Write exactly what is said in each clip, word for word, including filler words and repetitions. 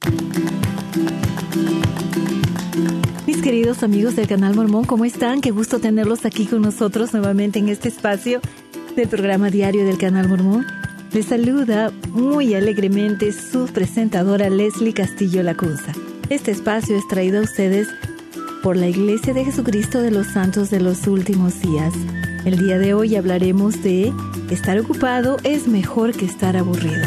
Mis queridos amigos del Canal Mormón, ¿cómo están? Qué gusto tenerlos aquí con nosotros nuevamente en este espacio del programa diario del Canal Mormón. Les saluda muy alegremente su presentadora Leslie Castillo Lacunza. Este espacio es traído a ustedes por la Iglesia de Jesucristo de los Santos de los Últimos Días. El día de hoy hablaremos de estar ocupado es mejor que estar aburrido.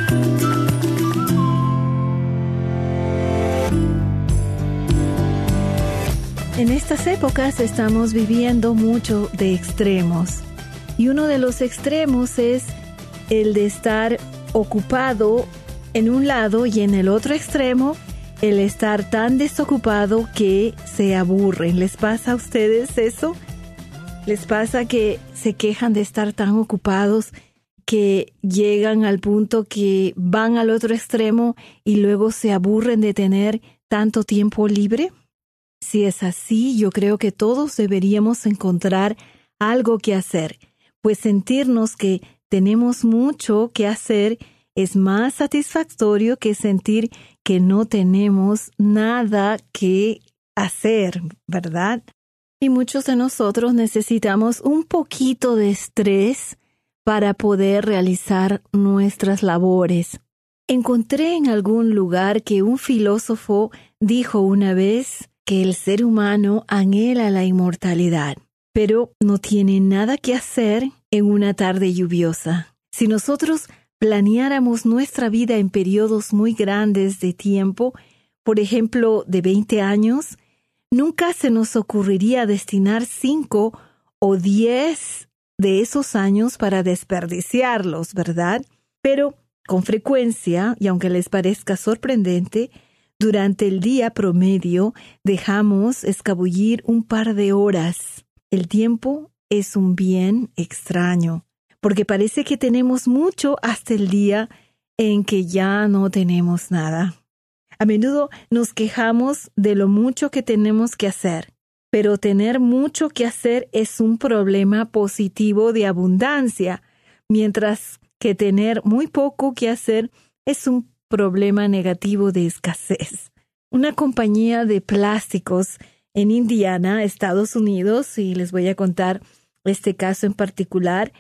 En estas épocas estamos viviendo mucho de extremos. Y uno de los extremos es el de estar ocupado en un lado y en el otro extremo el estar tan desocupado que se aburren. ¿Les pasa a ustedes eso? ¿Les pasa que se quejan de estar tan ocupados que llegan al punto que van al otro extremo y luego se aburren de tener tanto tiempo libre? Si es así, yo creo que todos deberíamos encontrar algo que hacer, pues sentirnos que tenemos mucho que hacer es más satisfactorio que sentir que no tenemos nada que hacer, ¿verdad? Y muchos de nosotros necesitamos un poquito de estrés para poder realizar nuestras labores. Encontré en algún lugar que un filósofo dijo una vez que el ser humano anhela la inmortalidad, pero no tiene nada que hacer en una tarde lluviosa. Si nosotros planeáramos nuestra vida en periodos muy grandes de tiempo, por ejemplo, de veinte años, nunca se nos ocurriría destinar cinco o diez de esos años para desperdiciarlos, ¿verdad? Pero con frecuencia, y aunque les parezca sorprendente, durante el día promedio dejamos escabullir un par de horas. El tiempo es un bien extraño, porque parece que tenemos mucho hasta el día en que ya no tenemos nada. A menudo nos quejamos de lo mucho que tenemos que hacer, pero tener mucho que hacer es un problema positivo de abundancia, mientras que tener muy poco que hacer es un problema negativo de escasez. Una compañía de plásticos en Indiana, Estados Unidos, y les voy a contar este caso en particular,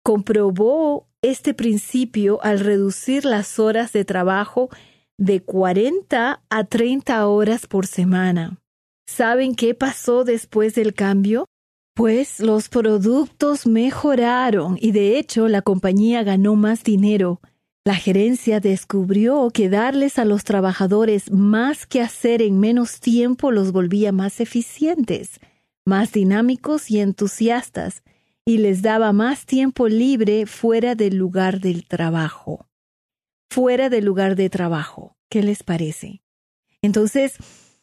comprobó este principio al reducir las horas de trabajo de cuarenta a treinta horas por semana. ¿Saben qué pasó después del cambio? Pues los productos mejoraron y de hecho la compañía ganó más dinero. La gerencia descubrió que darles a los trabajadores más que hacer en menos tiempo los volvía más eficientes, más dinámicos y entusiastas, y les daba más tiempo libre fuera del lugar del trabajo. Fuera del lugar de trabajo. ¿Qué les parece? Entonces,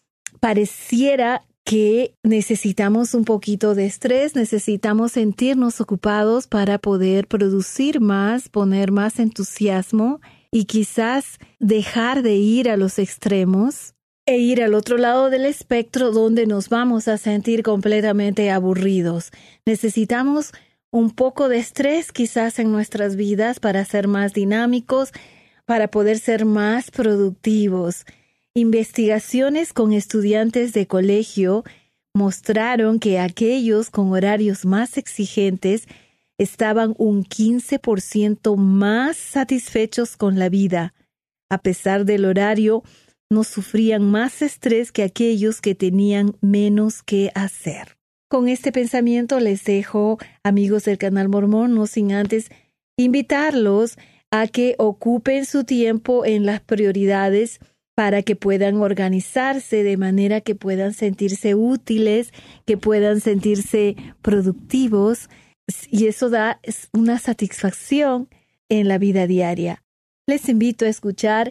pareciera que necesitamos un poquito de estrés, necesitamos sentirnos ocupados para poder producir más, poner más entusiasmo y quizás dejar de ir a los extremos e ir al otro lado del espectro donde nos vamos a sentir completamente aburridos. Necesitamos un poco de estrés quizás en nuestras vidas para ser más dinámicos, para poder ser más productivos. Investigaciones con estudiantes de colegio mostraron que aquellos con horarios más exigentes estaban un quince por ciento más satisfechos con la vida. A pesar del horario, no sufrían más estrés que aquellos que tenían menos que hacer. Con este pensamiento les dejo, amigos del Canal Mormón, no sin antes invitarlos a que ocupen su tiempo en las prioridades para que puedan organizarse de manera que puedan sentirse útiles, que puedan sentirse productivos, y eso da una satisfacción en la vida diaria. Les invito a escuchar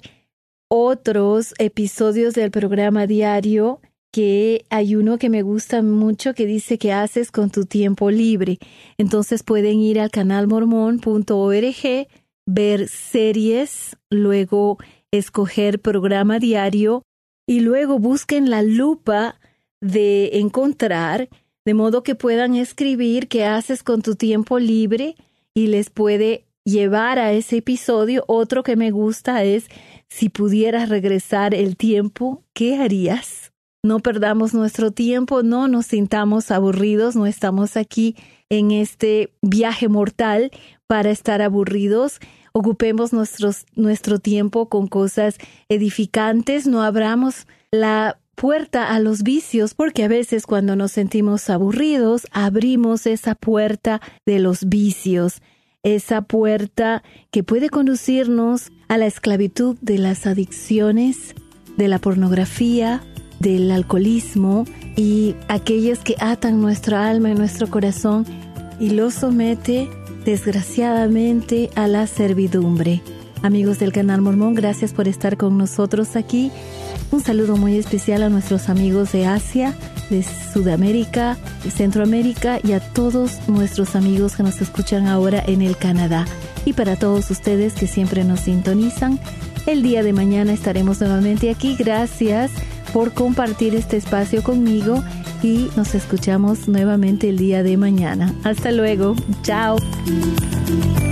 otros episodios del programa diario, que hay uno que me gusta mucho que dice qué haces con tu tiempo libre. Entonces pueden ir al canal mormón punto org, ver series, luego escoger programa diario y luego busquen la lupa de encontrar, de modo que puedan escribir qué haces con tu tiempo libre y les puede llevar a ese episodio. Otro que me gusta es si pudieras regresar el tiempo, ¿qué harías? No perdamos nuestro tiempo, no nos sintamos aburridos, no estamos aquí en este viaje mortal para estar aburridos. Ocupemos nuestros, nuestro tiempo con cosas edificantes, no abramos la puerta a los vicios, porque a veces cuando nos sentimos aburridos, abrimos esa puerta de los vicios, esa puerta que puede conducirnos a la esclavitud de las adicciones, de la pornografía, del alcoholismo y aquellas que atan nuestra alma y nuestro corazón y lo somete desgraciadamente a la servidumbre. Amigos del Canal Mormón, gracias por estar con nosotros aquí. Un saludo muy especial a nuestros amigos de Asia, de Sudamérica, de Centroamérica y a todos nuestros amigos que nos escuchan ahora en el Canadá. Y para todos ustedes que siempre nos sintonizan, el día de mañana estaremos nuevamente aquí. Gracias por compartir este espacio conmigo y nos escuchamos nuevamente el día de mañana. Hasta luego. Chao.